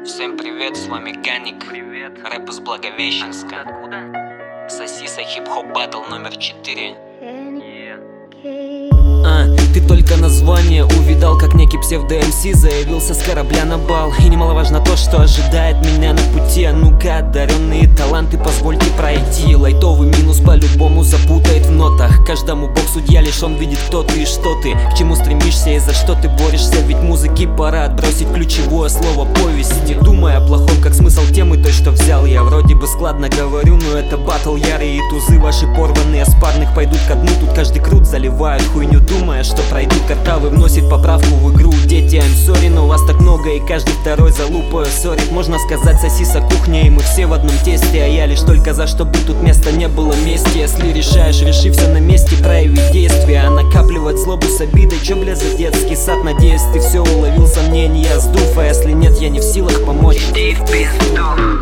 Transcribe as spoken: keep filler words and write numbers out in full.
Всем привет, с вами Ганик. Привет. Рэп из Благовещенска. Откуда? Сосиса хип-хоп баттл номер четыре. Yeah. А, ты только название увидал, как некий псевдо-МС заявился с корабля на бал. И немаловажно то, что ожидает меня на пути. А ну-ка, одаренные таланты, позвольте пройти. Лайтовый минус по-любому запутает в нотах. Каждому бог судья, лишь он видит, кто ты и что ты, к чему стремишься и за что ты борешься. Ведь музыке пора отбросить ключевое слово повесть. Не думая о плохом, как смысл темы той, что взял я. Вроде бы складно говорю, но это баттл ярый. И тузы ваши порванные с парных пойдут ко дну. Тут каждый крут заливает хуйню, думая, что пройдут. Картавый вносит поправку в игру. Дети, I'm sorry, но вас так много, и каждый второй за лупою ссорит. Можно сказать, сосиса кухня, и мы все в одном тесте. А я лишь только за, чтобы тут места не было мести. Если решаешь, реши все на месте, прояви действия. А накапливать злобу с обидой, чё, бля, за детский сад? Надеюсь, ты все уловил, сомнения сдув. А если нет, я не в силах помочь. Иди в пизду.